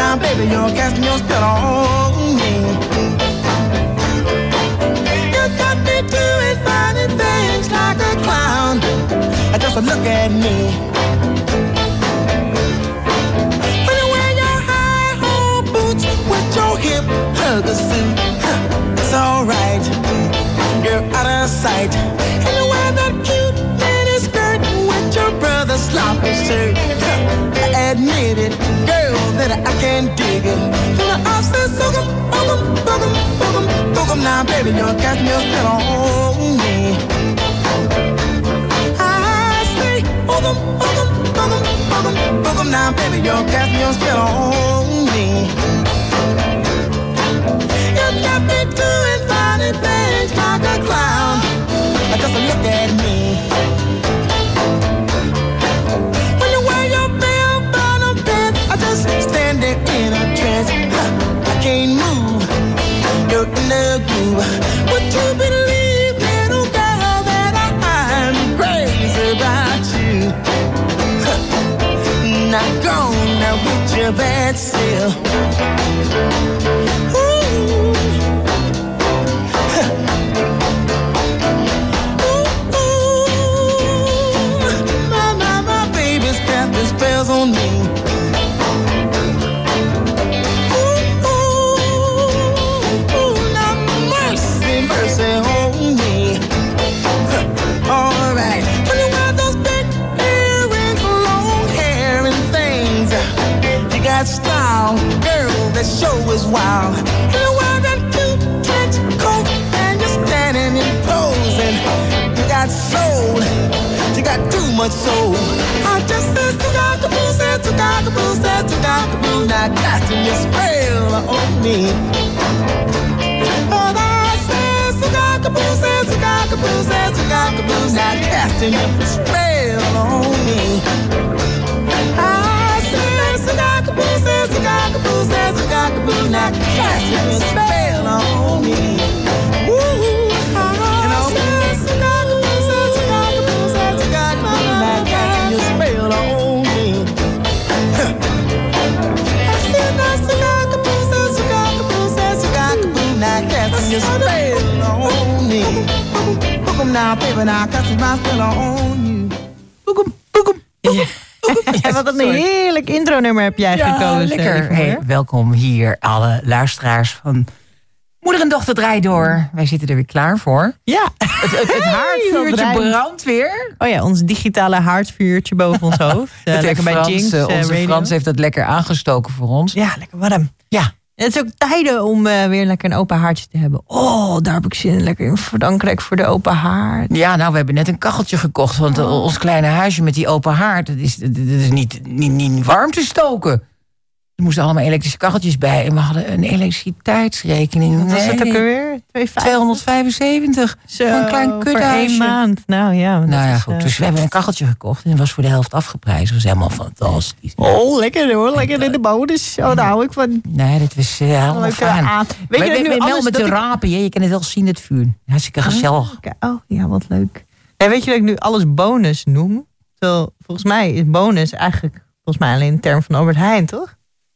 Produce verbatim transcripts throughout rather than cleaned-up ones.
now, baby, you're casting your spell on me. You got me doing funny things like a clown. Just look at me. When you wear your high-hole boots with your hip hugger suit, it's alright. You're out of sight. And you wear that cute mini skirt with your brother's sloppy shirt. I admit it, girl, that I can't dig it. So I said, sook 'em, book 'em, book 'em, book 'em, book 'em now, baby, you're casting your spell on me. I say, book 'em, book 'em, book 'em, book 'em, book 'em now, baby, you're casting your spell on me. You got me doing funny things like a clown. Just look at me. When you wear your bell bottom pants, I just stand there in a trance. I can't move. You're in the groove. Would you believe, little girl, that I'm crazy about you? Now go now with your bad self. Spells on me. Ooh, ooh, ooh, now mercy, mercy on me. All right. When you wear those big earrings, long hair and things, you got style, girl, that show is wild. When you wear that cute trench coat and you're standing and posing, you got soul. You got too much soul. I just said to cockaboo, said to cockaboo, said to cockaboo, now casting your spell on me. Oh, I said to cockaboo, said to cockaboo, said to cockaboo, now casting your spell on me. I said to cockaboo, said to cockaboo, said to cockaboo, now casting your spell on me. Woo! You spell on me. Book 'em now, baby, now, cause my spell on you. Book 'em, book 'em. Ja. Ja, wat een heerlijk intronummer heb jij ja, gekozen. Lekker. Hey, welkom hier, alle luisteraars van Moeder en Dochter Draai Door. Wij zitten er weer klaar voor. Ja. Het, het, het haardvuurtje brandt weer. Oh ja, ons digitale haardvuurtje boven ons hoofd. Uh, het lekker bij Frans, Jinx. Uh, onze radio. Frans heeft dat lekker aangestoken voor ons. Ja, lekker warm. Ja. En het is ook tijden om uh, weer lekker een open haardje te hebben. Oh, daar heb ik zin in. Lekker in Frankrijk voor de open haard. Ja, nou, we hebben net een kacheltje gekocht. Want oh. ons kleine huisje met die open haard, dat is, dat is niet, niet, niet warm te stoken. Er moesten allemaal elektrische kacheltjes bij. En we hadden een elektriciteitsrekening. Wat was nee, het ook alweer? tweehonderdvijfenzeventig. Zo, een klein kuthuisje. voor één maand. Nou ja. Nou ja, is, goed. Uh... Dus we hebben een kacheltje gekocht. En dat was voor de helft afgeprijsd. Dat was helemaal fantastisch. Oh, lekker hoor. Lekker in de bonus. Oh, daar hou ik van. Nee, dat was uh, helemaal Leuke fijn. aan. Weet je, we, nu we, wel met de ik... rapen. Je kan het wel zien, het vuur. Hartstikke gezellig. Oh, oh ja, wat leuk. En weet je dat ik nu alles bonus noem? Terwijl, volgens mij is bonus eigenlijk volgens mij alleen een term van Albert Heijn, toch?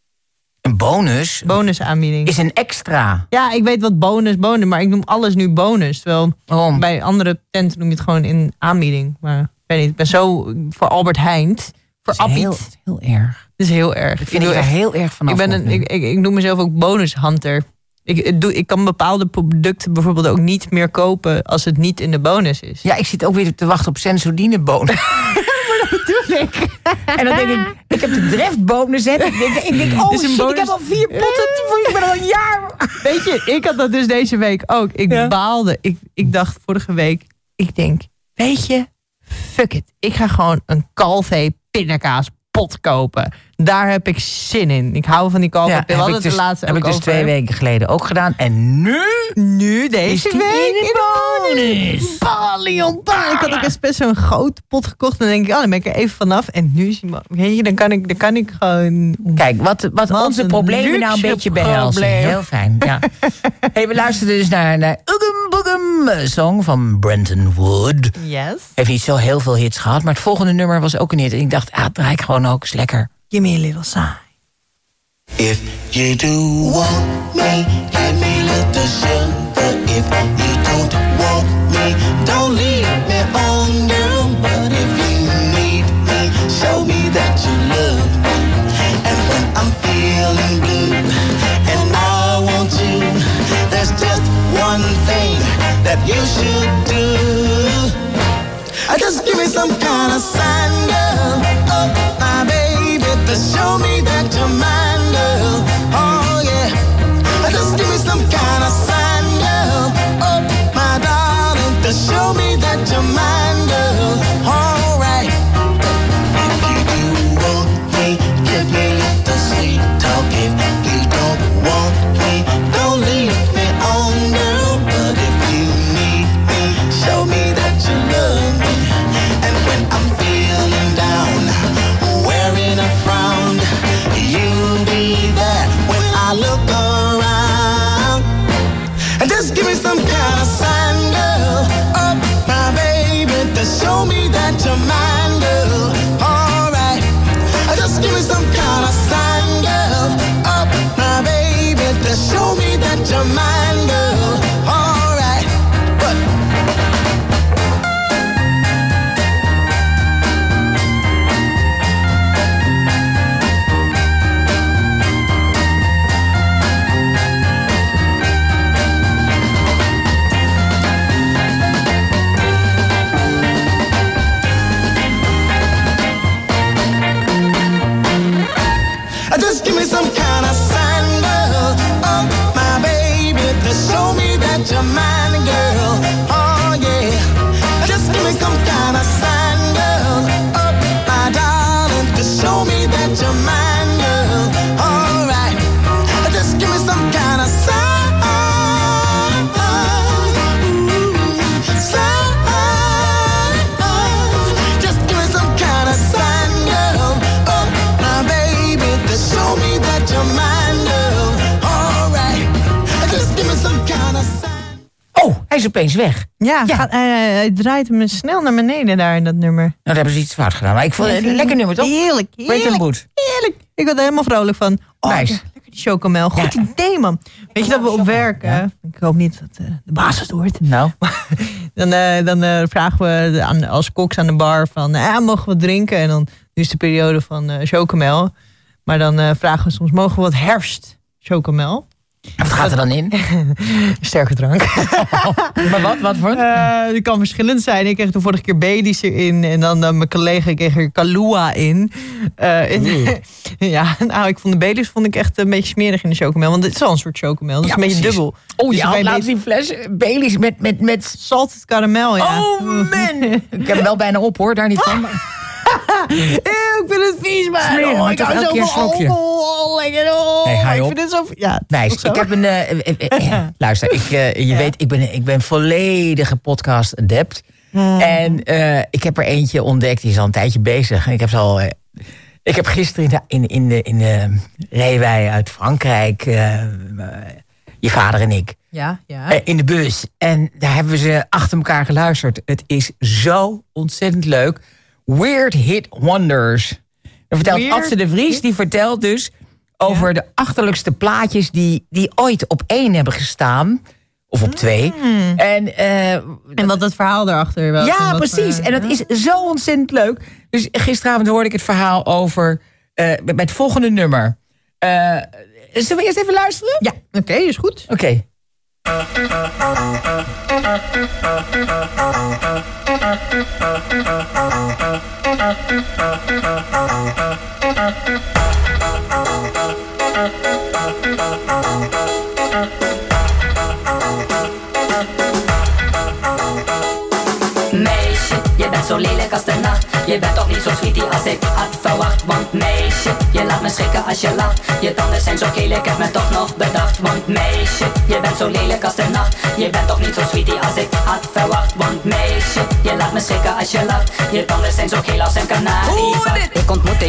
Een bonus? Bonusaanbieding. Is een extra. Ja, ik weet wat bonus, bonus, maar ik noem alles nu bonus. Terwijl Waarom? bij andere tenten noem je het gewoon in aanbieding. Maar ik weet niet, ik ben zo voor Albert Heijn. Voor Dat is heel, Appiet. heel erg. Dat is heel erg. Ik vind ik er heel erg vanaf. Ik, ben een, ik, ik, ik noem mezelf ook bonushunter. Ik, ik, doe, ik kan bepaalde producten bijvoorbeeld ook niet meer kopen als het niet in de bonus is. Ja, ik zit ook weer te wachten op Sensodyne bonus. Maar dat bedoel ik. En dan denk ik, ik heb de Dreft-bonus. Hè. Ik denk, ik denk oh Dus een shit, bonus... ik heb al vier potten. Ik ben al een jaar. Weet je, ik had dat dus deze week ook. Ik ja. baalde. Ik, ik dacht vorige week, ik denk, weet je, fuck it. Ik ga gewoon een Calvé pindakaas pot kopen. Daar heb ik zin in. Ik hou van die Calvé. Ja, We hadden het de dus, laatste heb ook ik dus over. twee weken geleden ook gedaan. En nu? Nu, deze is week in de bonus. Balion. Ik had ook best zo'n grote pot gekocht. En dan denk ik, oh, dan ben ik er even vanaf. En nu is hij, weet je, dan kan ik, dan kan ik gewoon... Kijk, wat, wat, wat onze problemen nou een beetje behelzen. Heel fijn, ja. Hey, we luisterden dus naar, naar Oogum Boogum, song van Brenton Wood. Yes. Heeft niet zo heel veel hits gehad, maar het volgende nummer was ook een hit. En ik dacht, ah, draai ik gewoon ook eens lekker. Give me a little sign. If you do want me, give me little sugar. If you don't want me, don't leave me on, girl. But if you need me, show me that you love me. And when I'm feeling blue and I want you, there's just one thing that you should do. Just give me some kind of sign, girl. Oh, my baby, to show me that you're mine, girl. Oh, yeah. Just give me some kind of sign, girl. Oh, my darling, to show me that you're mine, girl. All right. If you do want me, give me little sweet talk. If you don't want me, don't leave me on, girl. But if you need me, show me that you love me. And when I'm feeling down, wearing a frown, you'll be there when I look around. And just give me some kind of sign, girl. Oh, my baby, to show me that you're mine, girl. All right. Just give me some kind of sign, girl. Oh, my baby, to show me that you're mine, girl. All right. But just give me some kind of sign, girl. Oh, my baby, to show me that you're mine, girl. Oh, yeah. Just give me some kind of sign, girl. Oh, my darling, to show me that you're mine, girl. All right. Just give me some kind of sign. Sign. Just give me some kind of sign, girl. Oh, my baby, to show me that you're mine, girl. All right. Just give me some kind of sign. Oh, hij is opeens weg. Ja, Ja. Gaat, hij, hij draait hem snel naar beneden daar in dat nummer. Nou, daar hebben ze iets fout gedaan. Maar ik vond het een lekker nummer, toch? Heerlijk, Brenton heerlijk, Wood. heerlijk. Ik word er helemaal vrolijk van. Oh, Nice. lekker die chocomel. Goed Ja. idee, man. Weet je dat we op werk... Ja. eh, ik hoop niet dat eh, de baas het hoort. Nou, Dan, eh, dan eh, vragen we de- aan, als koks aan de bar van... eh, mogen we wat drinken? En dan nu is de periode van eh chocomel. Maar dan eh, vragen we soms... mogen we wat herfst chocomel? wat gaat er dan in? Sterke drank. Maar wat? Wat voor? Eh, Het kan verschillend zijn. Ik kreeg de vorige keer Baileys erin. En dan eh, mijn collega kreeg er Kahlua in. Eh, en- ja, nou, ik vond de Baileys vond ik echt een beetje smerig in de chocomel. Want het is al een soort chocomel. Dat is Ja, een beetje precies. dubbel. Oh, Dus je bij had laatst deze- die fles Baileys met... met, met... Salted caramel, ja. Oh, man! Ik heb hem wel bijna op, hoor. Daar niet van. maar- Eeuw, ik vind het vies, man. Smerig, Oh, maar ik toch hou elke zo keer een van slokje. alcohol. Lekker, oh. Hey, ga je ik op? vind het zo... Ja, het is Meis, toch zo? ik heb een... eh, eh, eh, eh, luister, ik, eh, je Ja. weet, ik ben, ik ben volledige podcast-adept. Hmm. En eh, ik heb er eentje ontdekt, die is al een tijdje bezig. En ik heb ze al... eh, ik heb gisteren in de, in, in de, in de reden wij uit Frankrijk, eh, eh, je vader en ik, Ja, ja. eh, in de bus. En daar hebben we ze achter elkaar geluisterd. Het is zo ontzettend leuk. Weird Hit Wonders. Dan vertelt Weird Adse de Vries, die vertelt dus over Ja. de achterlijkste plaatjes die, die ooit op één hebben gestaan. Of op twee. En, eh, En wat het verhaal daarachter was. en ja, wat precies. voor- En dat is zo ontzettend leuk. Dus gisteravond hoorde ik het verhaal over... eh, met het volgende nummer. Eh, zullen we eerst even luisteren? Ja, oké, is goed. Oké. Meisje, je bent zo lelijk als de nacht. Je bent toch niet zo sweetie als ik had verwacht. Want meisje, je laat me schrikken als je lacht. Je tanden zijn zo geel, ik heb me toch nog bedacht. Want meisje, je bent zo lelijk als de nacht. Je bent toch niet zo sweetie als ik had verwacht. Want meisje, je laat me schrikken als je lacht. Je tanden zijn zo geel als een kanarievacht. Ik ontmoette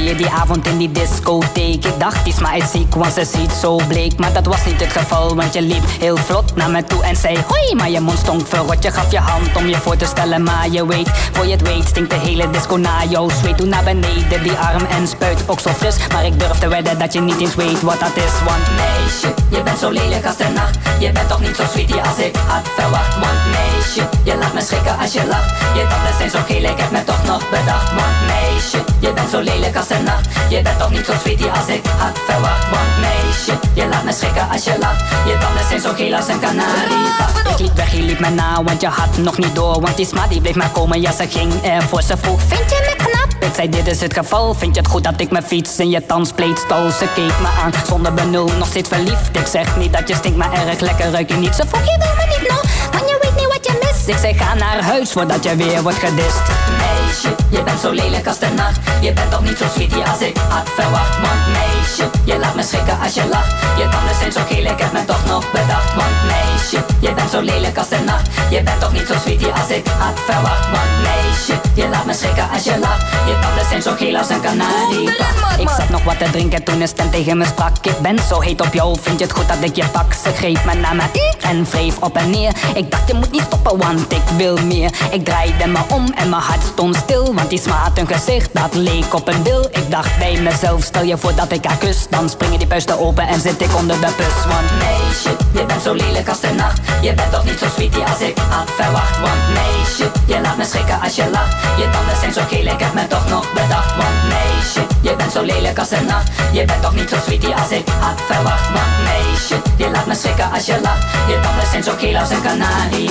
hoorde je die avond in die discotheek. Ik dacht, die sma is ziek, want ze ziet zo bleek. Maar dat was niet het geval, want je liep heel vlot naar me toe en zei hoi. Maar je mond stonk verrot, je gaf je hand om je voor te stellen. Maar je weet, voor je het weet, stinkt de hele disco na jou zweet. Toen naar beneden, die arm en spuit ook zo fris. Maar ik durf te wedden dat je niet eens weet wat dat is. Want meisje, je bent zo lelijk als de nacht. Je bent toch niet zo sweetie als ik had verwacht. Want meisje, je laat me schrikken als je lacht. Je tanden zijn zo geel, ik heb me toch nog bedacht. Want meisje, je bent zo lelijk als de nacht. Je bent toch niet zo sweetie als ik had verwacht. Want meisje, je laat me schrikken als je lacht. Je tanden zijn zo geel als een kanarie. Ik liep weg, je liep me na, want je had nog niet door. Want die sma die bleef maar komen, ja ze ging ervoor. Ze vroeg, vind je me knap? Ik zei, dit is het geval. Vind je het goed dat ik mijn fiets in je tandspleet stal? Ze keek me aan, zonder benul, nog steeds verliefd. Ik zeg niet dat je stinkt, maar erg lekker ruik je niet. Ze vroeg, je wil me niet nog, want je weet niet wat je mist. Ik zeg, ga naar huis voordat je weer wordt gedist. Meisje, je bent zo lelijk als de nacht. Je bent toch niet zo sweetie als ik had verwacht. Want meisje, je laat me schrikken als je lacht. Je tanden zijn zo geel, ik heb me toch nog bedacht. Want meisje, je bent zo lelijk als de nacht. Je bent toch niet zo sweetie als ik had verwacht. Want meisje, je laat me schrikken als je lacht. Je tanden zijn zo geel als een kanarie. Ik zat nog wat te drinken toen een stem tegen me sprak. Ik ben zo heet op jou, vind je het goed dat ik je pak? Ze greep me naar me en wreef op en neer. Ik dacht je moet niet stoppen, want ik wil meer. Ik draaide me om en mijn hart stond stil. Want die sma had een gezicht, dat leek op een bil. Ik dacht bij mezelf, stel je voor dat ik haar kus. Dan springen die puisten open en zit ik onder de bus. Want meisje, je bent zo lelijk als de nacht. Je bent toch niet zo sweetie als ik had verwacht. Want meisje, je laat me schrikken als je lacht. Je tanden zijn zo geel, ik heb me toch nog bedacht. Want meisje, je bent zo lelijk als de nacht. Je bent toch niet zo sweetie als ik had verwacht. Want meisje, je laat me schrikken als je lacht. Je tanden zijn zo geel als een kanarie.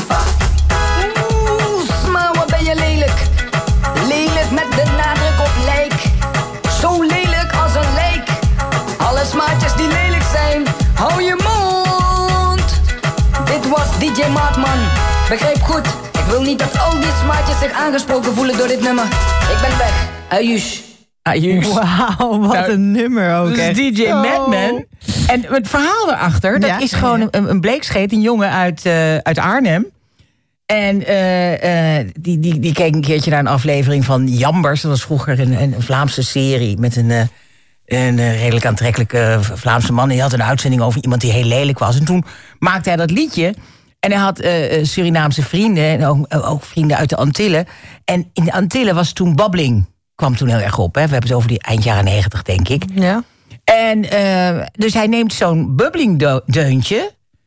Oeh, sma, wat ben je lelijk. Lelijk met de nadruk op lijk. Zo lelijk als een lijk. Alle smaatjes die lelijk zijn, hou je mond. Dit was D J Maatman. Begrijp goed, ik wil niet dat al die smaatjes zich aangesproken voelen door dit nummer. Ik ben weg. Ajuus. Ajuus. Wauw, wat Nou, een nummer ook. Dat is echt. D J Oh. Madman. En het verhaal erachter, dat Ja, is ja, gewoon ja. een, een bleekscheet, een jongen uit, uh, uit Arnhem. En uh, uh, die, die, die keek een keertje naar een aflevering van Jambers. Dat was vroeger een, een Vlaamse serie met een, uh, een uh, redelijk aantrekkelijke Vlaamse man. En die had een uitzending over iemand die heel lelijk was. En toen maakte hij dat liedje. En hij had uh, Surinaamse vrienden en ook, uh, ook vrienden uit de Antillen. En in de Antillen was toen babbeling. Kwam toen heel erg op. Hè? We hebben het over die eind jaren negentig, denk ik. Ja. En uh, dus hij neemt zo'n bubbelingdeuntje.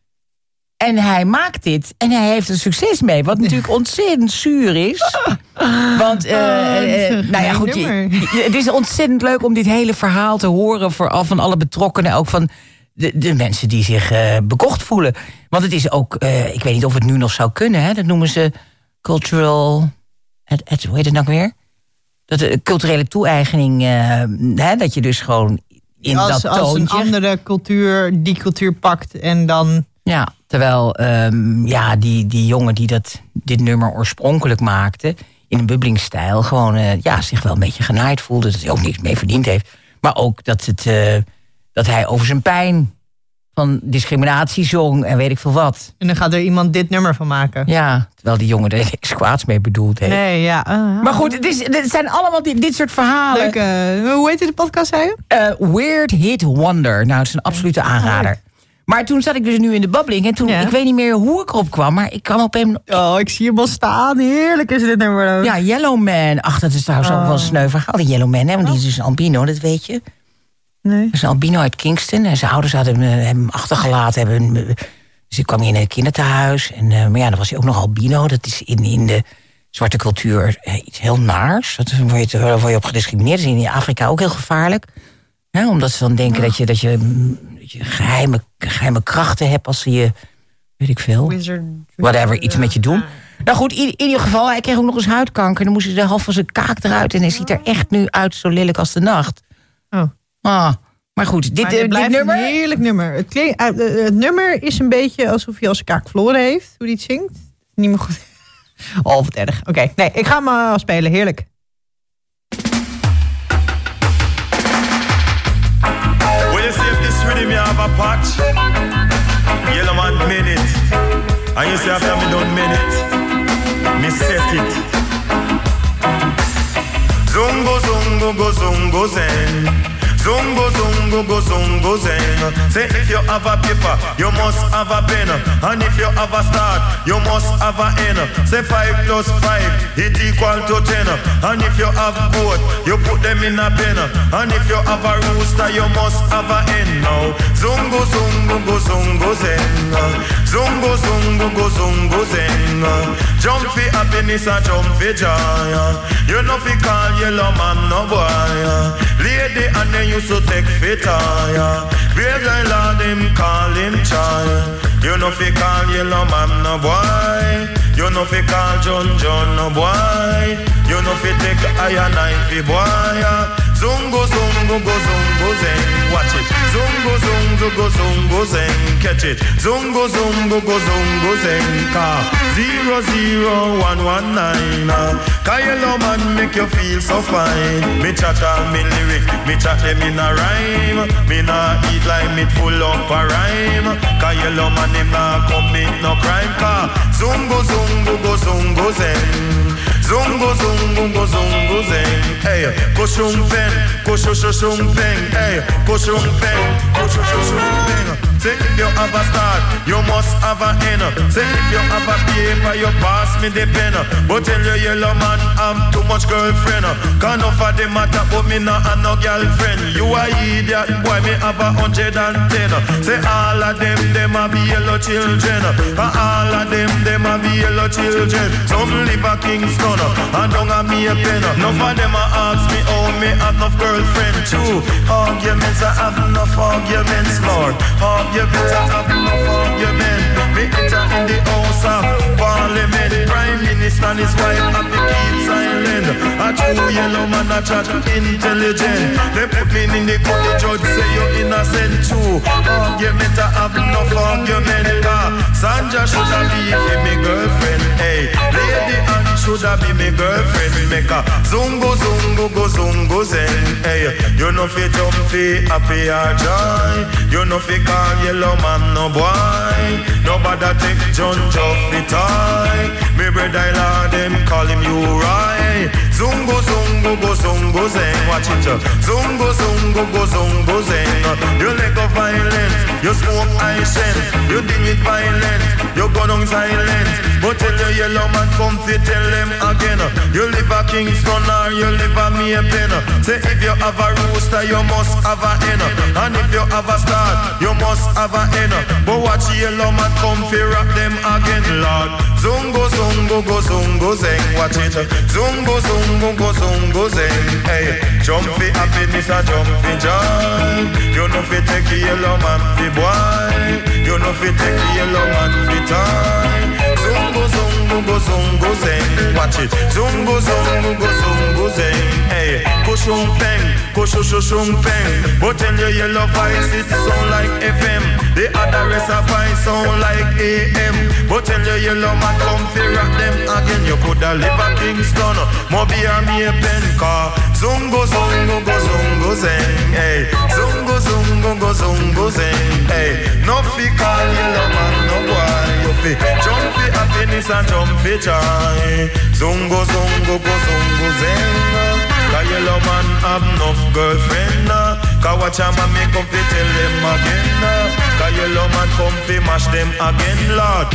En hij maakt dit. En hij heeft er succes mee. Wat natuurlijk ontzettend zuur is. Want, uh, uh, nou ja, goed. Je, je, het is ontzettend leuk om dit hele verhaal te horen. Vooral van alle betrokkenen. Ook van de, de mensen die zich uh, bekocht voelen. Want het is ook, uh, ik weet niet of het nu nog zou kunnen. Hè? Dat noemen ze cultural. Het, het, hoe heet het nou weer? Dat de culturele toe-eigening. Uh, hè? Dat je dus gewoon in als, dat toontje. Als een andere cultuur die cultuur pakt en dan. Ja, terwijl um, ja, die, die jongen die dat, dit nummer oorspronkelijk maakte, in een bubbelingstijl, gewoon uh, ja, zich wel een beetje genaaid voelde. Dat hij ook niks mee verdiend heeft. Maar ook dat, het, uh, dat hij over zijn pijn van discriminatie zong en weet ik veel wat. En dan gaat er iemand dit nummer van maken. Ja, terwijl die jongen er niks kwaads mee bedoeld heeft. Nee, ja. Uh, Maar goed, het, is, het zijn allemaal dit, dit soort verhalen. Leuk. Uh, hoe heet de podcast, zei je? Uh, Weird Hit Wonder. Nou, het is een absolute aanrader. Maar toen zat ik dus nu in de babbeling. En toen, Ja. ik weet niet meer hoe ik erop kwam. Maar ik kwam op een... Oh, ik zie hem al staan. Heerlijk is dit nummer ook. Ja, Yellow Man. Ach, dat is trouwens ook wel een sneu verhaal. Die Yellow Man, hè, want die is dus een albino, dat weet je. Nee. Dat is een albino uit Kingston. En zijn ouders hadden hem, uh, hem achtergelaten. Hebben, hem, uh, dus ik kwam hier in een kinderthuis. En, uh, maar ja, dan was hij ook nog albino. Dat is in, in de zwarte cultuur uh, iets heel naars. Dat word je, daar word je op gediscrimineerd. Dat is in Afrika ook heel gevaarlijk. Ja, omdat ze dan denken oh. dat je, dat je, dat je geheime, geheime krachten hebt als ze je, weet ik veel, Wizard, whatever, iets met je doen. Nou goed, in, in ieder geval, hij kreeg ook nog eens huidkanker. Dan moest hij de half van zijn kaak eruit. En hij ziet er echt nu uit zo lelijk als de nacht. Oh. Ah, maar goed, dit, maar dit, uh, blijft dit nummer... een heerlijk nummer. Het, klinkt, uh, uh, het nummer is een beetje alsof hij als zijn kaak verloren heeft. Hoe hij het zingt. Niet meer goed. Oh, wat erg. Oké, okay. Nee, ik ga hem uh, spelen. Heerlijk. Rhythm you have a patch, yellow man minute, and you say after me done minute, me set it. Zungo, zungo, go, zungo, zen. Zungo, zungo, go, zungo, zen. Say if you have a paper, you must have a pen. And if you have a start, you must have a end. Say five plus five, it equal to ten. And if you have both, you put them in a pen. And if you have a rooster, you must have a hen now. Zungo, zungo, go, zungo, zen. Zungo, zungo, go, zungo, zen. Jump for happiness and jump for joy. You know fi call yellow man no boy. Lady and then used to take fit tire. Brave like Lord him call him child. You know fi call yellow man no boy. You know fi call John John no boy. You know fi take iron knife fi boy. Zungo zungo go zungo zeng. Watch it. Zungo zungo go zungo zeng. Catch it. Zungo zungo go zungo zeng. Car zero zero one one nine. Cause yellow man make you feel so fine. Me chat all me lyrics, me chat them in a rhyme. Me nah eat like meat full up a rhyme. Cause yellow man him nah commit no crime. Cause zungo zungo go zungo zeng. Zungo zungo go zungo zeng. Hey, koshum pen, koshoshum pen. Hey, koshum pen, koshoshum pen. Say if you have a start, you must have a end. Say if you have a paper, you pass me the pen. But tell you yellow man, I'm too much girlfriend. Can't offer the matter, but me not have no girlfriend. You a idiot, boy, me have a hundred and ten. Say all of them, them a be yellow children. And all of them, them a be yellow children. Some live a Kingston, and don't have me a pen. None of them a ask me, oh, me have enough girlfriend. True, arguments, I have enough arguments, Lord. Arguments, I have enough arguments. Me enter in the house of Parliament. Prime Minister and his wife have to keep silent. A true yellow man, a chat intelligent. They put me in the court, the judge say you're innocent. True, arguments, I have enough arguments. Sanja should have be for me girlfriend. Hey, Lady Anne should have be me girlfriend. Make a zungo zungo go zungo zen. Hey, you know fi jump fi happy or joy. You know fi call yellow man no boy. Nobody take John Joff fi toy. Me brother Lord them call him Uri. Zungo zungo go zungo zen. Watch it. Zungo zungo go zungo zen. You let go violence. You smoke ice and you deal with violence. You go down silence. But tell your yellow man come fi tell them again. You live a Kingston or you live a Maypen. Say if you have a rooster, you must have a hen. And if you have a start, you must have a hen. But watch yellow man come fi rock them again, Lord. Zungo zungo go zungo zeng. Watch it. Zungo zungo go zungo zeng. Hey, jump fi happiness and jump fi joy. You know fi take yellow man fi boy. You know fi take yellow man fi time. Zungo zungo go zungo zeng. Watch it. Zungo zungo go zungo zeng. Hey, koshum peng, koshoshum peng. But tell your yellow voice it sound like F M. The other rest of voice sound like A M. But tell your yellow man come fi rock them again. You coulda live a Kingston, Moby or Maypen. Car zungo zungo go zungo zeng. Hey, zungo zungo go zungo zeng. Hey, no fi call yellow man no boy. You fi jump fi happiness and jump fi joy. Zungo zungo go zungo zeng. Cause yellow man have enough girlfriend. Cause watch a man me come fi tell them again. Cause yellow man come fi mash them again, Lord.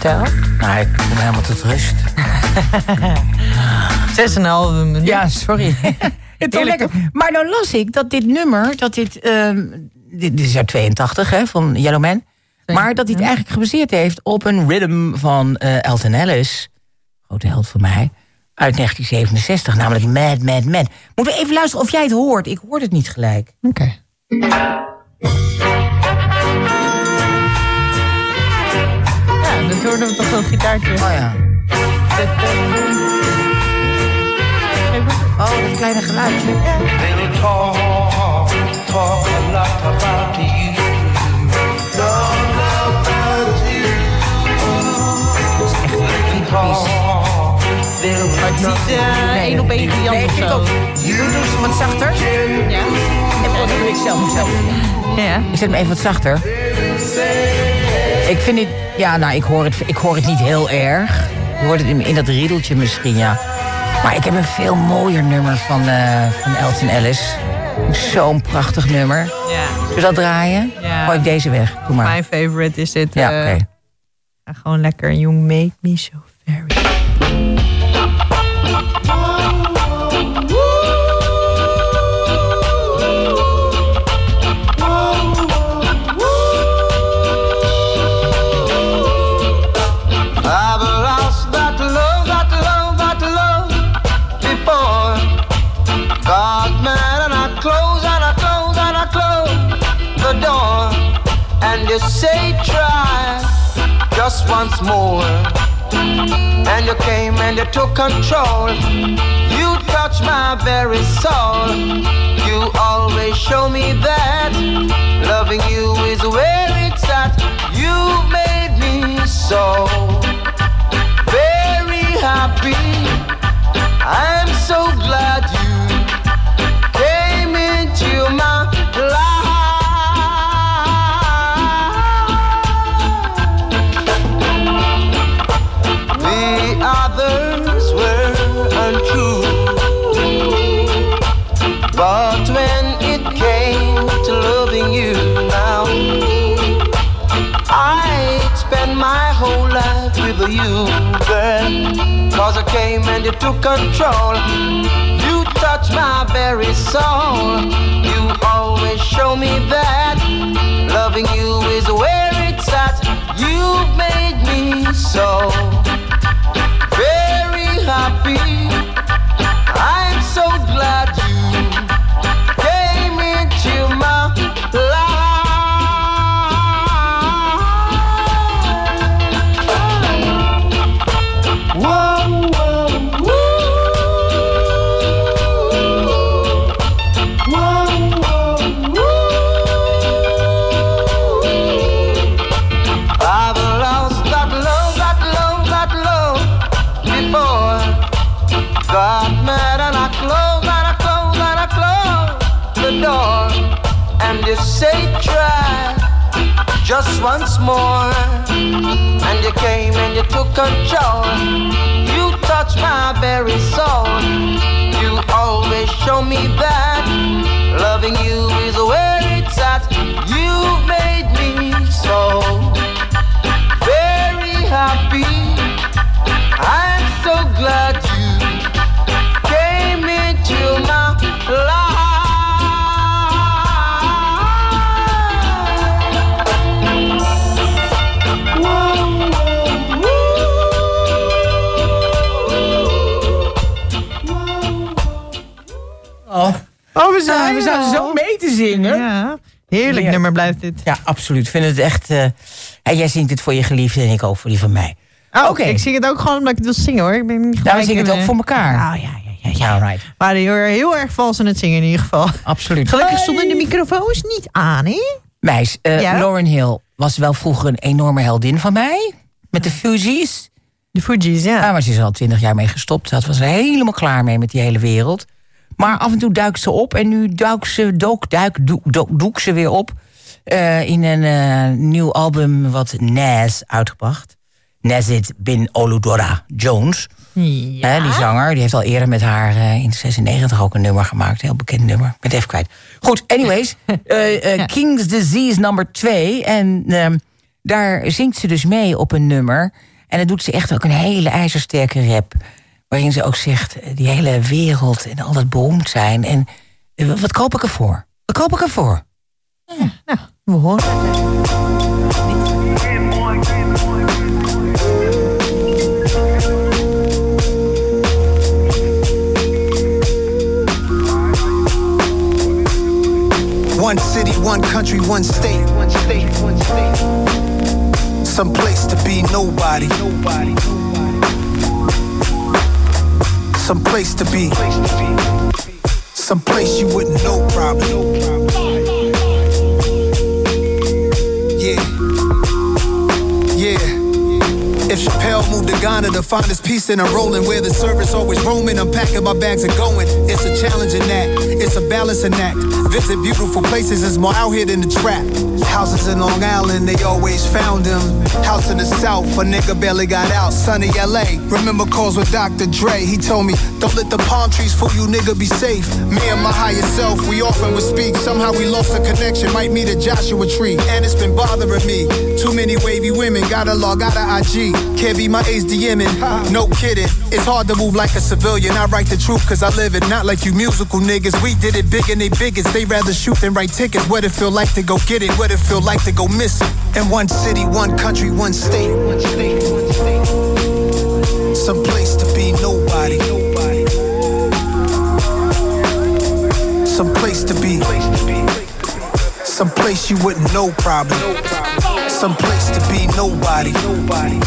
Vertel. Nou, ik kom helemaal tot rust. Zes en een halve minuut. Ja, sorry. Het is lekker. Maar dan las ik dat dit nummer, dat dit, um, dit, dit is uit tweeëntachtig, hè, van Yellow Man. Maar dat hij het eigenlijk gebaseerd heeft op een rhythm van uh, Elton Ellis. Grote held van mij. Uit negentien zevenenzestig, namelijk Mad, Mad, Mad. Moeten we even luisteren of jij het hoort? Ik hoor het niet gelijk. Oké. Okay. Ja, dat hoorden we toch wel een gitaartje. Oh ja. Oh, dat kleine geluidje. They'll talk, talk a lot about you. Talk about you. Dat is echt een typisch. Maar het is niet uh, één op één Jan of zo. Doe eens wat zachter. Ja. Even, dat doe ik zelf zelf. Ja. Ik zet hem even wat zachter. Ik vind het... Ja, nou, ik hoor het, ik hoor het niet heel erg. Je hoort het in, in dat riedeltje misschien, ja. Maar ik heb een veel mooier nummer van, uh, van Elton Ellis. Zo'n prachtig nummer. Ja. Zullen we dat draaien? Ja. Gooi ik deze weg. Doe maar. Mijn favorite is dit. Ja, uh, oké. Okay. Gewoon lekker. You make me so very... You say try just once more, and you came and you took control. You touched my very soul. You always show me that loving you is where it's at. You made me so very happy. I'm so glad you came into my life. Others were untrue, but when it came to loving you now, I'd spend my whole life with you, girl. Cause I came and you took control. You touched my very soul. You always show me that loving you is where it's at. You made me so very happy. I'm so glad you came into my life. Whoa, whoa, whoa. Whoa, whoa, whoa. I've lost that love, that love, that love before. Got mad and I closed and I closed and I closed the door. And you say try just once more, and you came and you took control. You touched my very soul. You always show me that loving you is where it's at. You made me so very happy. I'm so glad you came into my life. Whoa, whoa, whoa. Oh, Oh, we zijn, nou, we zaten zo mee te zingen. Ja, heerlijk Ja. nummer blijft dit. Ja, absoluut. Ik vind het echt... Uh, en jij zingt het voor je geliefde en ik ook voor die van mij. Oh, Oké. okay. Ik zing het ook gewoon omdat ik het wil zingen, hoor. Ik ben niet Nou, gelijk we zingen het in, ook uh, voor elkaar. Oh, ja, ja, ja. ja. Alright. Maar die hoor heel erg vals in het zingen in ieder geval. Absoluut. Gelukkig stonden de microfoons niet aan, hè? Meis, uh, Ja? Lauryn Hill was wel vroeger een enorme heldin van mij. Met de Fugees. De Fugees, ja. Ja, maar ze is er al twintig jaar mee gestopt. Ze was er helemaal klaar mee met die hele wereld. Maar af en toe duikt ze op. En nu duik ze, dook, duik, doek, doek, doek ze weer op. Uh, in een uh, nieuw album wat Nas uitgebracht. Nazit Bin Oludora Jones. Ja. Hè, die zanger, die heeft al eerder met haar uh, in zesennegentig ook een nummer gemaakt. Een heel bekend nummer. Ik ben het even kwijt. Goed, anyways. uh, uh, Ja. King's Disease nummer twee. En uh, daar zingt ze dus mee op een nummer. En dan doet ze echt ook een hele ijzersterke rap. Waarin ze ook zegt, die hele wereld en al dat beroemd zijn. En uh, wat koop ik ervoor? Wat koop ik ervoor? Ja, nou, we horen het. One city, one country, one state. One state, one state. Some place to be nobody. Nobody. Some place to be. Some place you wouldn't know probably. Yeah. Yeah. If Chappelle moved to Ghana to find his peace and I'm rolling where the service always roaming, I'm packing my bags and going. It's a challenging act, it's a balancing act. Visit beautiful places, it's more out here than the trap. Houses in Long Island, they always found them. House in the South, a nigga barely got out. Sunny L A, remember calls with Doctor Dre. He told me, don't let the palm trees fool you, nigga, be safe. Me and my higher self, we often would speak. Somehow we lost a connection, might meet a Joshua tree. And it's been bothering me. Too many wavy women, gotta log out of I G. Can't be my age DMing, no kidding. It's hard to move like a civilian. I write the truth cause I live it, not like you musical niggas. We did it big and they biggest. They rather shoot than write tickets. What it feel like to go get it, what it feel like to go miss it. In one city, one country, one state. One state, one state. Some place to be nobody. Nobody. Some place to be. Some place you wouldn't know probably. Some place to be nobody. Nobody.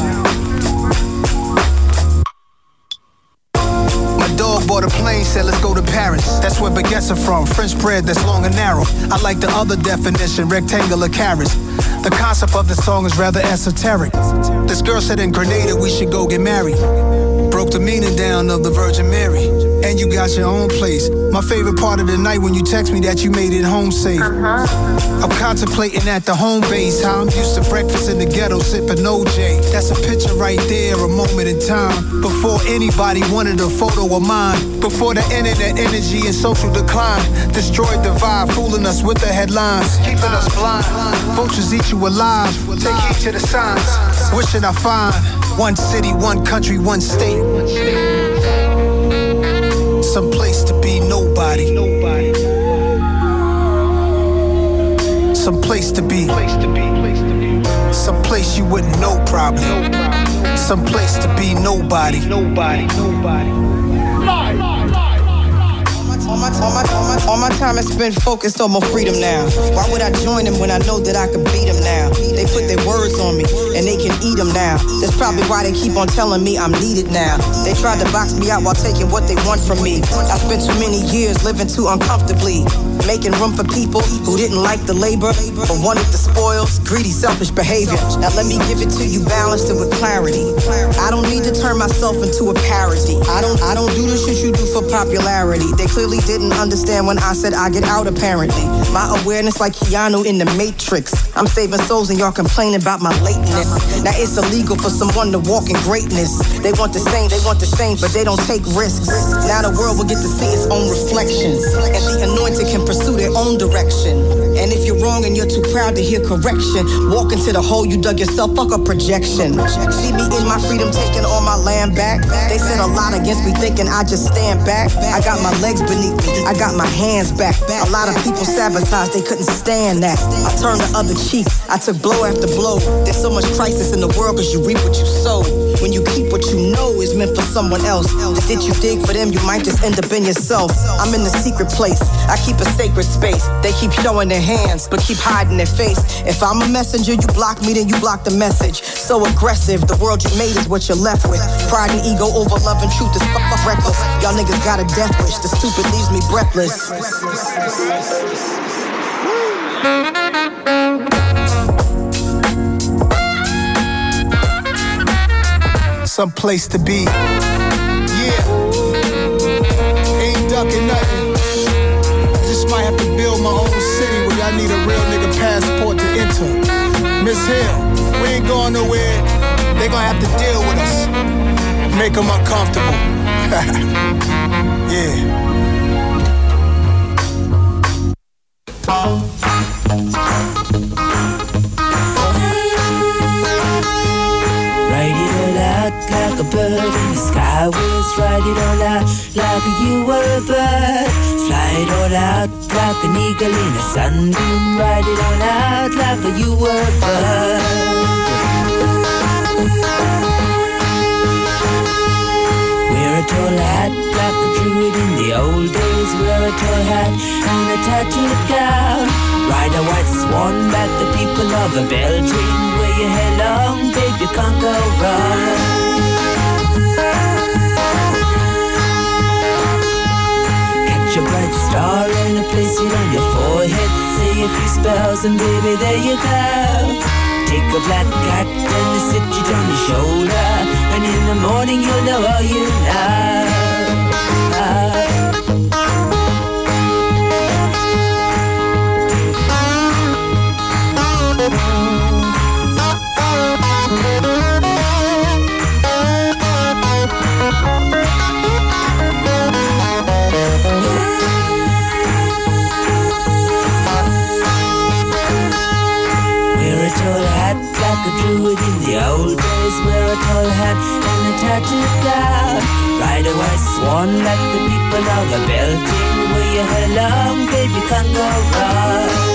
Dog bought a plane, said let's go to Paris. That's where baguettes are from, French bread that's long and narrow. I like the other definition, rectangular carrots. The concept of the song is rather esoteric. This girl said in Grenada we should go get married. Broke the meaning down of the Virgin Mary. And you got your own place. My favorite part of the night when you text me that you made it home safe. Uh-huh. I'm contemplating at the home base how I'm used to breakfast in the ghetto sipping O J. That's a picture right there, a moment in time. Before anybody wanted a photo of mine. Before the internet energy and social decline destroyed the vibe, fooling us with the headlines, keeping us blind. Vultures eat you alive. Take heed to the signs. Wishing I find one city, one country, one state. Some place to be nobody. Nobody. Some place to be. Some place you wouldn't know probably. Some place to be nobody. Nobody. Nobody. All my, all, my, all, my, all my time is spent focused on my freedom now. Why would I join them when I know that I can beat them now? They put their words on me and they can eat them now. That's probably why they keep on telling me I'm needed now. They tried to box me out while taking what they want from me. I spent too many years living too uncomfortably, making room for people who didn't like the labor but wanted the spoils, greedy, selfish behavior. Now let me give it to you balanced and with clarity. I don't need to turn myself into a parody. I don't I don't do the shit you do for popularity. They clearly didn't understand when I said I get out apparently. My awareness like Keanu in the Matrix. I'm saving souls and y'all complaining about my lateness. Now it's illegal for someone to walk in greatness. They want the same, they want the same, but they don't take risks. Now the world will get to see its own reflection, and the anointed can pursue their own direction. And if you're wrong and you're too proud to hear correction, walk into the hole you dug yourself, fuck a projection. See me in my freedom taking all my land back. They said a lot against me thinking I just stand back. I got my legs beneath me, I got my hands back. A lot of people sabotaged, they couldn't stand that. I turned the other cheek, I took blow after blow. There's so much crisis in the world cause you reap what you sow. When you keep what you know is meant for someone else, did you dig for them, you might just end up in yourself. I'm in the secret place, I keep a sacred space. They keep showing their hands, but keep hiding their face. If I'm a messenger, you block me, then you block the message. So aggressive, the world you made is what you're left with. Pride and ego over love and truth is fuck, fuck reckless. Y'all niggas got a death wish, the stupid leaves me breathless. Some place to be. Yeah. Ain't ducking nothing. Just might have to build my own city where I need a real nigga passport to enter. Miss Hill, we ain't going nowhere. They gonna have to deal with us. Make them uncomfortable. Yeah. Radio out like a bird in the sky. Was ride it all out like you were a bird. Fly it all out like an eagle in a sunbeam. Ride it all out like you were a bird. Wear a tall hat like a druid in the old days. Wear a tall hat and a tattooed gown. Ride a white swan back the people of a Belgium. Wear your hair long, babe, you can't go wrong. Catch a bright star and place it on your forehead. Say a few spells and baby, there you go. Take a black cat and sit it on your shoulder. And in the morning you'll know all you know. Like a druid in the old days. Wear a tall hat and a tattooed gown. Ride a white swan like the people of a Belgium. Wear your hair long, baby, can't go wrong.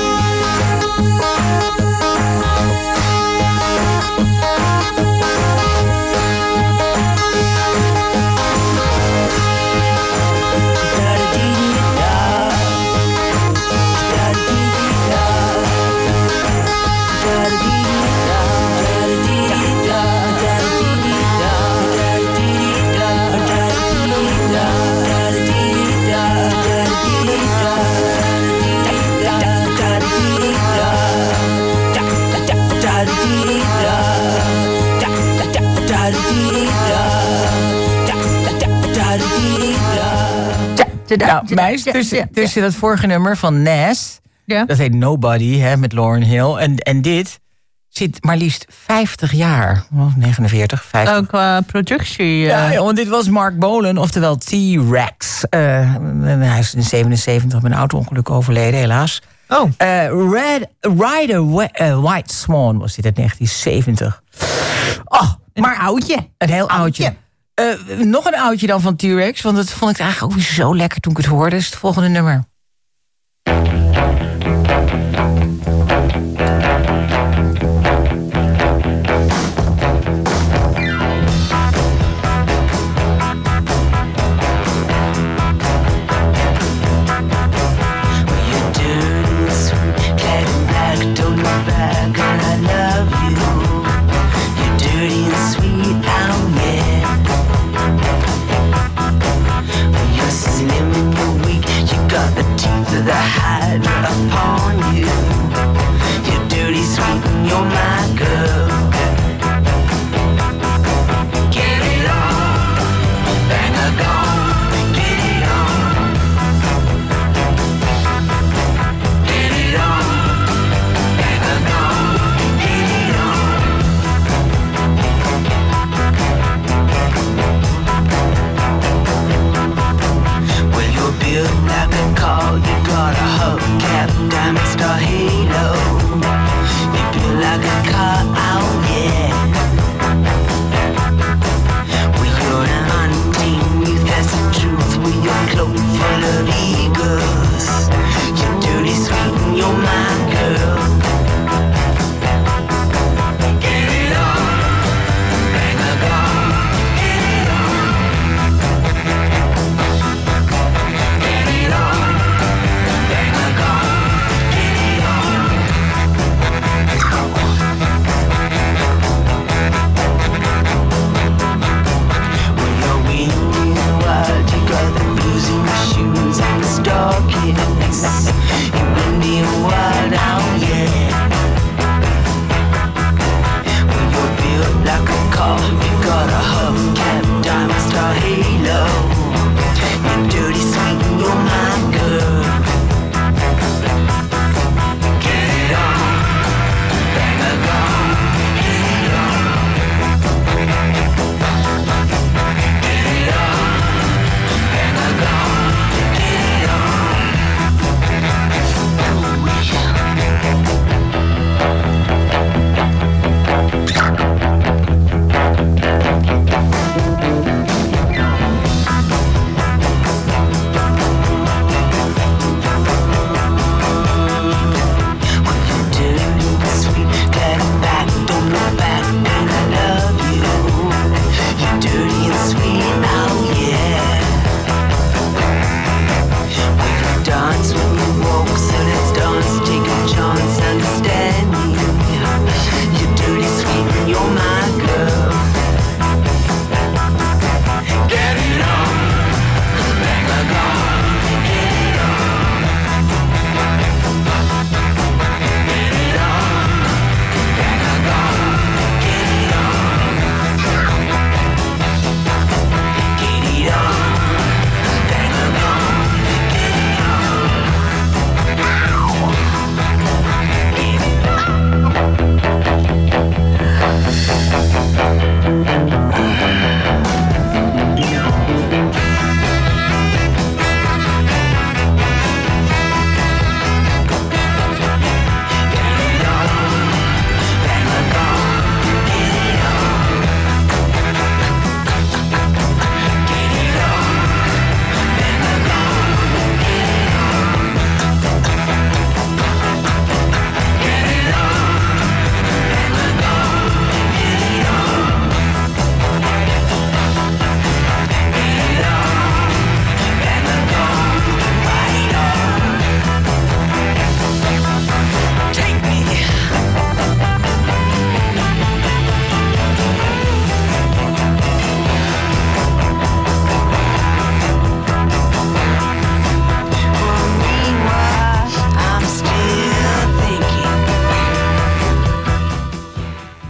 Nou, meis, tussen, tussen dat vorige nummer van Nas, ja. Dat heet Nobody, hè, met Lauryn Hill, en, en dit zit maar liefst vijftig jaar. Oh, negenenveertig, vijftig. Ook qua uh, productie. Uh... Ja, ja, want dit was Mark Bolan, oftewel T-Rex. Uh, hij is in zevenenzeventig met een auto-ongeluk overleden, helaas. Oh. Uh, Red, Ride a uh, White Swan was dit uit negentien zeventig. Oh, een maar oudje. Een heel oudje. oudje. Uh, nog een oudje dan van T-Rex, want dat vond ik eigenlijk ook weer zo lekker toen ik het hoorde. Is het volgende nummer. The hydra upon you. You're dirty, sweet, and you're my girl. Get it on, bang a gong, get it on. Get it on, bang a gong, get it on. Well, you're built like a car. You got a hubcap, diamond star halo. You feel like a car, oh yeah. Well, you're an hunting youth, that's the truth. With your cloak full of eagles. You're dirty, sweet, and you're my girl. Get it on, bang a gong, get it on. Get it on. Stockings, you windy and wild, oh yeah. Well, you're built like a car, you got a hubcap, diamond star halo. You're dirty, sweet, and you're my girl. Get it on, bang a gong, get it on. Get it on, bang a gong.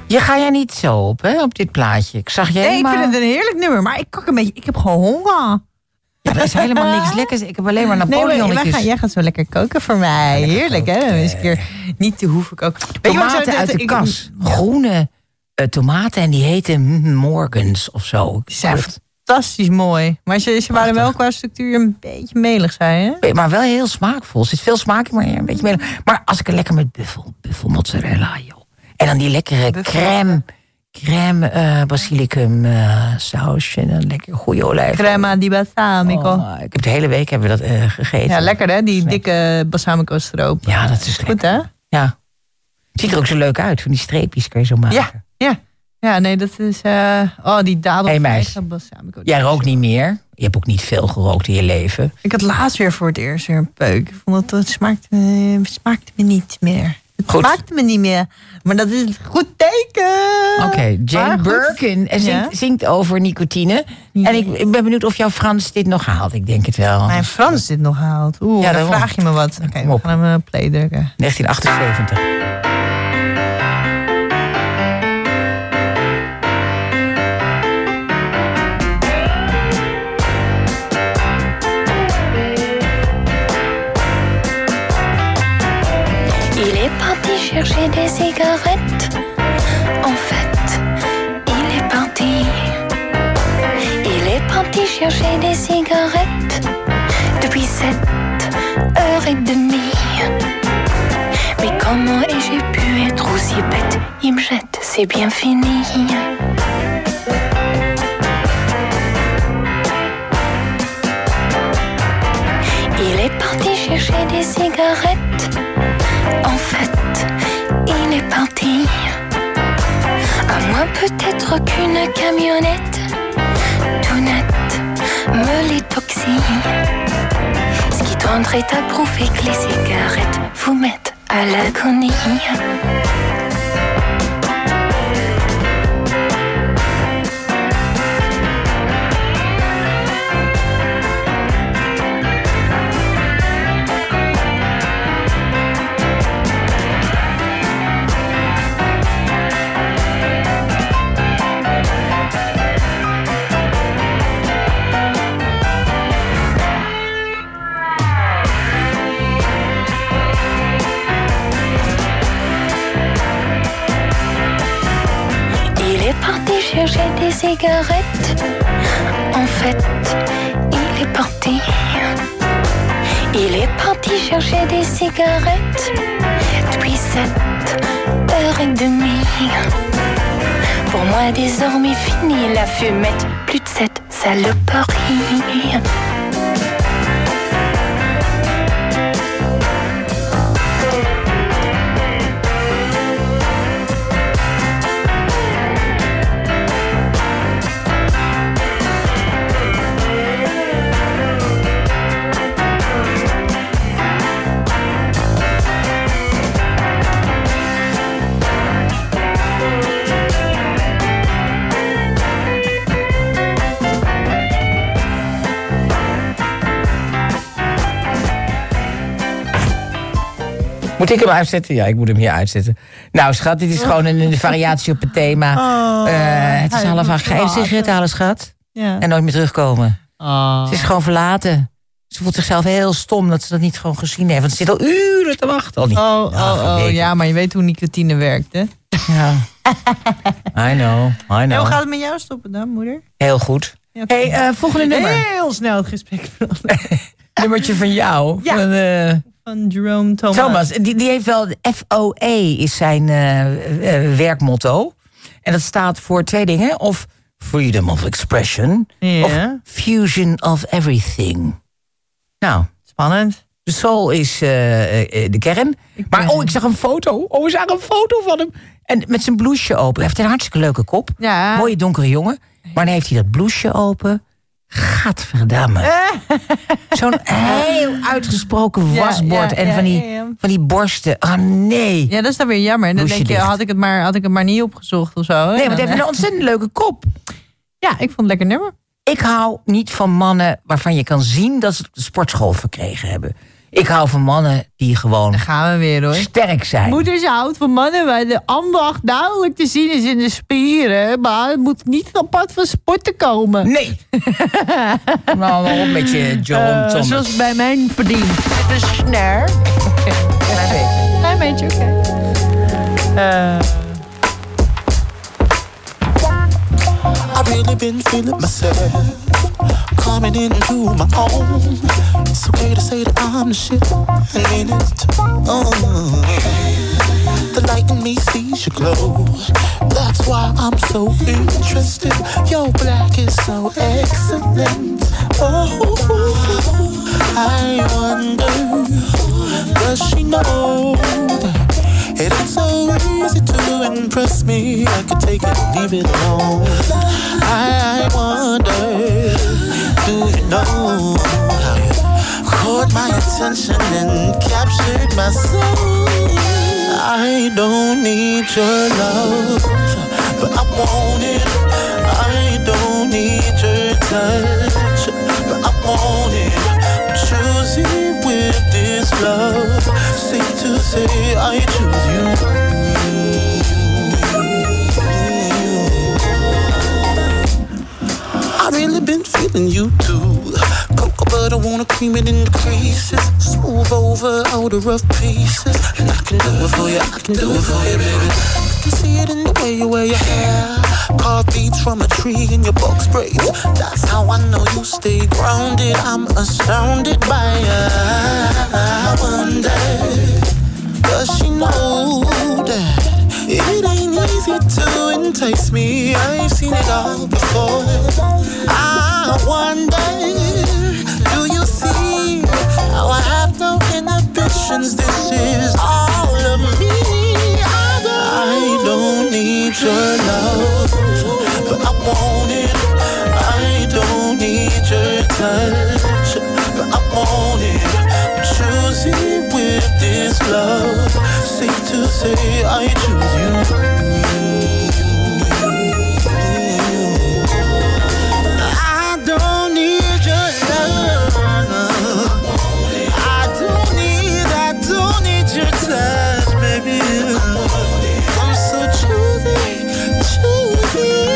Je ga jij niet zo op, hè, op dit plaatje. Ik zag je Nee, helemaal... ik vind het een heerlijk nummer, maar ik kak een beetje. Ik heb gewoon honger. Ja, dat is helemaal niks lekkers. Ik heb alleen maar Nee, Napoleonnetjes. maar, gaan, jij gaat zo lekker koken voor mij. Heerlijk, hè? Dan eens een keer niet te hoeven koken. Weet je wat ik Tomaten zo- uit de ik- kas. Ja. Groene uh, tomaten en die heten Morgans of zo. Die zijn fantastisch mooi. Maar ze, ze waren wel qua structuur een beetje melig, zei je? Maar wel heel smaakvol. Er zit veel smaak in, maar ja, een beetje melig. Maar als ik er lekker met buffel, buffel mozzarella, joh. En dan die lekkere Buffel. crème, crème uh, basilicum uh, sausje. En dan lekker goede olijf. Crema di balsamico. Oh, ik heb de hele week hebben we dat uh, gegeten. Ja, lekker hè? Die dikke balsamico stroop. Ja, dat is Goed lekker. hè? Ja. Het ziet er ook zo leuk uit. Van die streepjes kan je zo maken. Ja, ja. Ja, nee, dat is... Uh, oh, die dadel. Hey, meis. balsamico. Jij rookt niet meer. Je hebt ook niet veel gerookt in je leven. Ik had laatst weer voor het eerst weer een peuk. Ik vond dat het smaakte, me- smaakte me niet meer. Het Goed. smaakte me niet meer. Maar dat is een goed teken. Oké, okay, Jane Maar goed. Birkin en zingt, Ja. zingt over nicotine. Nee. En ik, ik ben benieuwd of jouw Frans dit nog haalt. Ik denk het wel. Mijn Frans dit nog haalt. Oeh, Ja, dan daarom. vraag je me wat. Oké, Kom we op. gaan hem uh, play drukken. negentien achtenzeventig. Il est parti chercher des cigarettes. En fait, il est parti. Il est parti chercher des cigarettes depuis sept heures et demie. Mais comment ai-je pu être aussi bête? Il me jette, c'est bien fini. Il est parti chercher des cigarettes. En fait, il est parti. À moins peut-être qu'une camionnette tout nette me l'étoxie. Ce qui tendrait à prouver que les cigarettes vous mettent à l'agonie. Il est parti chercher des cigarettes. En fait, il est parti. Il est parti chercher des cigarettes depuis sept heures et demie. Pour moi, désormais fini la fumette. Plus de cette saloperie. Moet ik hem uitzetten? Ja, ik moet hem hier uitzetten. Nou, schat, dit is gewoon een, een variatie op het thema. Oh, Uh, het is hij half moet acht. Ga even verlaten. sigaret halen, schat. Ja. En nooit meer terugkomen. Oh. Ze is gewoon verlaten. Ze voelt zichzelf heel stom dat ze dat niet gewoon gezien heeft. Want ze zit al uren te wachten. Al niet. Oh, oh, oh, weken. ja, maar je weet hoe nicotine werkt, hè? Ja. I know, I En know. hoe gaat het met jou stoppen dan, moeder? Heel goed. Ja, oké. Hey, uh, volgende nummer. Heel snel het gesprek veranderen. Nummertje van jou. Ja. Van, uh, Van Jerome Thomas. Thomas, die, die heeft wel... F O A is zijn uh, uh, werkmotto. En dat staat voor twee dingen. Of freedom of expression. Ja. Of fusion of everything. Nou, Spannend. de soul is uh, uh, de kern. Maar oh, ik zag een foto. Oh, we zagen een foto van hem. En met zijn blouseje open. Hij heeft een hartstikke leuke kop. Ja. Mooie donkere jongen. Maar dan heeft hij dat blouseje open. Gadverdamme. Zo'n heel uitgesproken Ja, wasbord. ja, en ja, van, die, ja, ja. van die borsten. Ah, nee. Ja, dat is dan weer jammer. Dan Blouseje denk je, dicht. had ik, het maar, had ik het maar niet opgezocht of zo. hè? Nee, want hij Dan, heeft een ontzettend leuke kop. Ja, ik vond het lekker nummer. Ik hou niet van mannen waarvan je kan zien dat ze het op de sportschool verkregen hebben. Ik hou van mannen die gewoon Daar gaan we weer, hoor. sterk zijn. Moeders houdt van mannen waar de ambacht duidelijk te zien is in de spieren. Maar het moet niet apart van sporten komen. Nee. Nou, maar op met je John Uh, Thomas. zoals bij mijn verdiend. De snare. Klein beetje. Klein beetje, oké. Okay. Uh. I really been feeling myself, coming into my own. It's okay to say that I'm the shit, and mean it. Oh, the light in me sees you glow. That's why I'm so interested. Your black is so excellent. Oh, I wonder, does she know it ain't so easy to impress me? I could take it, leave it alone. I wonder, do you know how you caught my attention and captured my soul? I don't need your love, but I want it. I don't need your touch, but I want it. I'm choosing with this love. Safe to say I choose you. I really been feeling you too. Cocoa butter, wanna cream it in the creases. Smooth over all the rough pieces. And I can do it for you, I can do it for you, baby. I can see it in the way you wear your hair. Carved beats from a tree in your box braids. That's how I know you stay grounded. I'm astounded by you. I wonder, does she know that it ain't easy to entice me? I've seen it all before. I wonder, do you see how I have no inhibitions? This is all of me. I don't need your love, but I want it. I don't need your touch, but I want it. I'm choosing with this love. Safe to say I choose you. I don't need your love. I don't need, I don't need your touch, baby. I'm so choosy, choosy.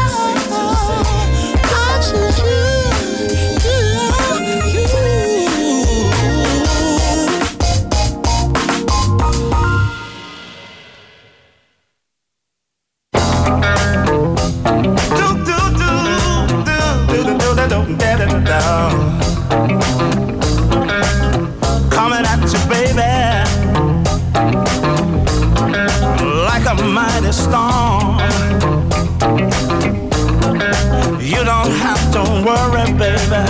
I choose you, you, you. Coming at you, baby, like a mighty storm. You don't have to worry, baby,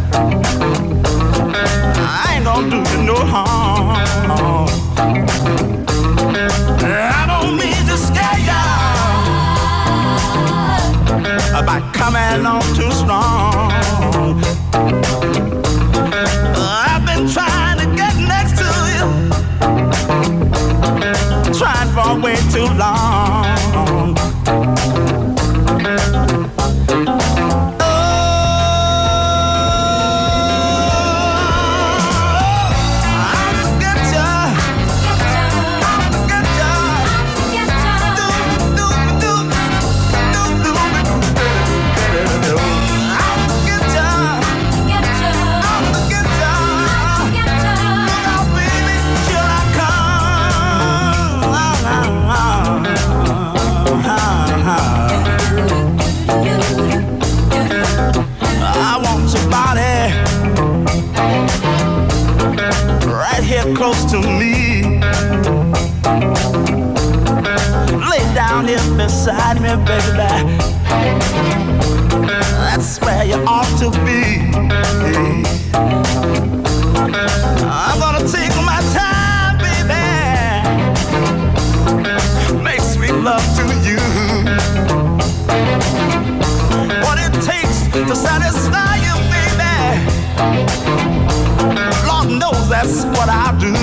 I ain't gonna do you no harm. I don't mean to scare ya by coming on too strong. I've been trying to get next to you, trying for way too long. Close to me, lay down here beside me, baby. That's where you ought to be. I'm gonna take my time, baby. Make sweet love to you. What it takes to satisfy you, baby, Lord knows that's what I do.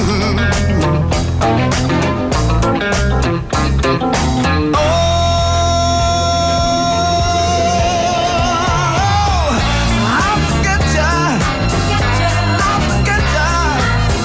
Oh, I'll get ya, I'll get ya,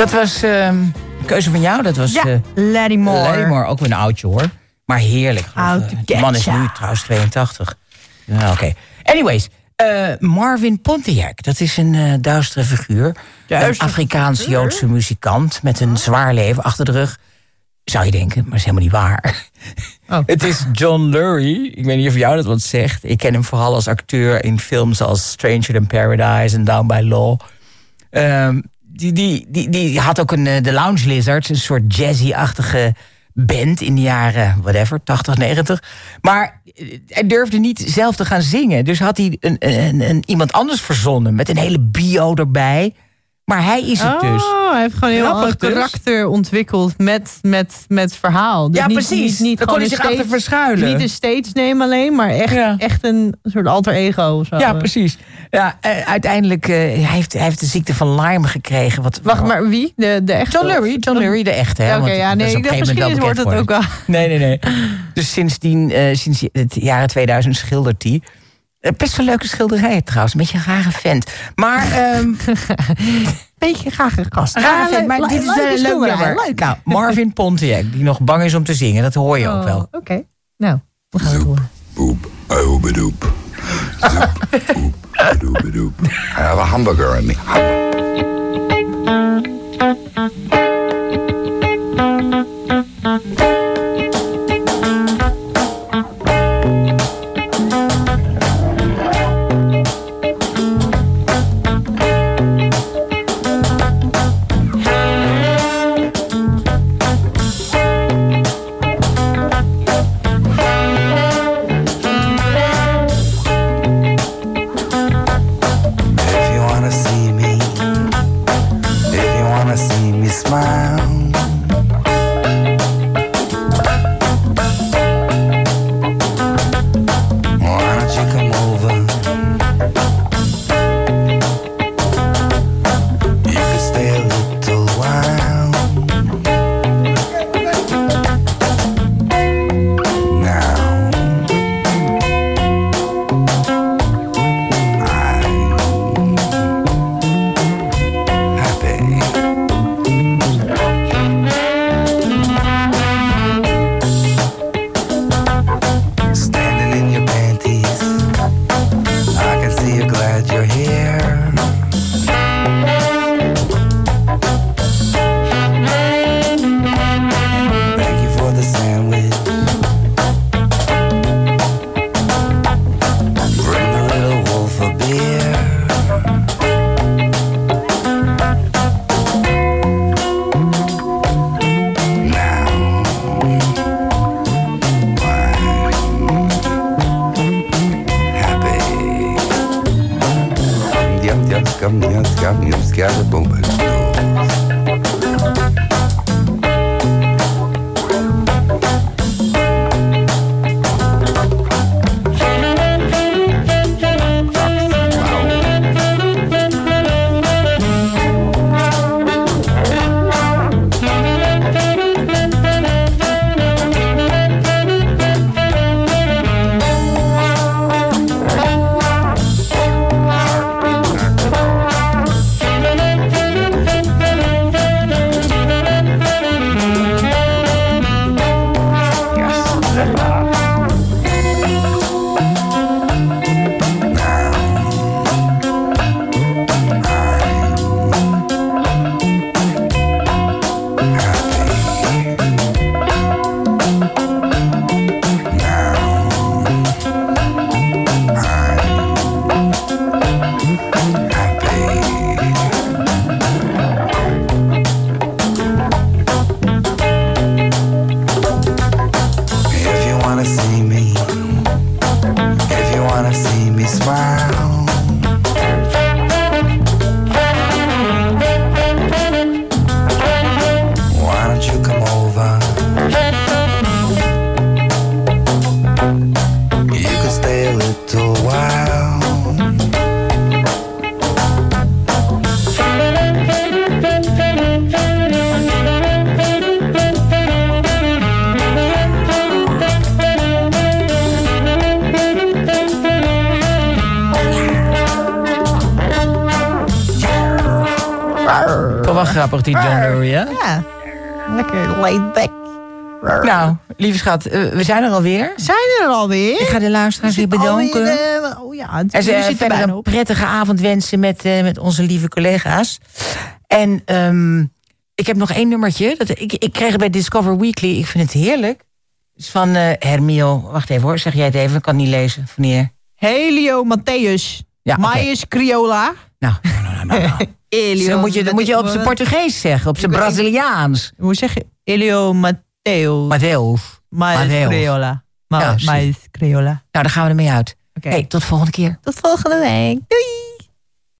Dat was uh, een keuze van jou. Dat was Ja, uh, Lady Moore. Lady Moore, ook weer een oudje hoor. Maar heerlijk. How to De man is nu trouwens tweeëntachtig. Ja, oké. Okay. Anyways, uh, Marvin Pontiac. Dat is een uh, duistere figuur. Duistere een Afrikaans-Joodse muzikant met een zwaar leven achter de rug. Zou je denken, maar dat is helemaal niet waar. Oh. Het is John Lurie. Ik weet niet of jou dat wat zegt. Ik ken hem vooral als acteur in films als Stranger Than Paradise en Down by Law. Um, die, die, die, die had ook een, de Lounge Lizards, een soort jazzy-achtige band in de jaren, whatever, tachtig, negentig. Maar hij durfde niet zelf te gaan zingen. Dus had hij een, een, een, iemand anders verzonnen met een hele bio erbij. Maar hij is het dus. Oh, hij heeft gewoon heel een karakter dus. ontwikkeld met, met, met verhaal. Dus ja, niet, precies. Niet, niet Dan kon hij zich achter verschuilen. Niet een stage name alleen, maar echt, ja. echt een soort alter ego. Zo. Ja, precies. Ja, uh, uiteindelijk uh, hij heeft hij heeft de ziekte van Lyme gekregen. Wat, Wacht, maar wie? De, de echte? John Lurie, John Lurie, de echte. Hè? Oké, okay, ja, nee, ik dacht misschien wordt het ook al. Nee, nee, nee. Dus sindsdien, uh, sinds het jaren tweeduizend schildert hij. Best wel leuke schilderijen trouwens. Een beetje een rare vent. Maar... Um, beetje een rare gast. Rare vent, maar dit is een leuk nummer. Leuk. Nou, Marvin Pontiac, die nog bang is om te zingen. Dat hoor je ook wel. Oké, okay. Nou, we gaan het horen. Boop, oebedoep. Zoep, oep, oebedoep. I have a hamburger in me. grappig, die John Lurie, hè? Ja, lekker laid back. Nou, lieve schat, uh, we zijn er alweer. Zijn er alweer? Ik ga de luisteraars weer bedanken. Alweer, uh, oh ja, het, en ze zitten verder bijna een op. prettige avond wensen met, uh, met onze lieve collega's. En um, ik heb nog één nummertje. Dat, ik, ik kreeg het bij Discover Weekly. Ik vind het heerlijk. Het is van uh, Hermio. Wacht even hoor, zeg jij het even. Ik kan het niet lezen. Wanneer? Helio Matthäus. Ja, Maïs okay. Criolla. Nou, nou, nou, nou. nou. Elio, dan moet je, dan moet je op zijn Portugees zeggen. Op zijn Braziliaans. Hoe zeg je? Elio Matthäus. Matthäus. Maïs Criolla. Ma- ja, Maïs Criolla. Nou, daar gaan we ermee uit. Okay. Hey, tot de volgende keer. Tot volgende week. Doei.